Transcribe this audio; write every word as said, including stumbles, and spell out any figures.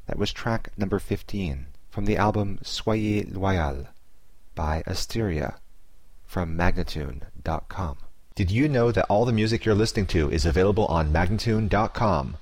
That was track number fifteen from the album Soyez Loyal by Asteria from Magnatune dot com. Did you know that all the music you're listening to is available on Magnatune dot com?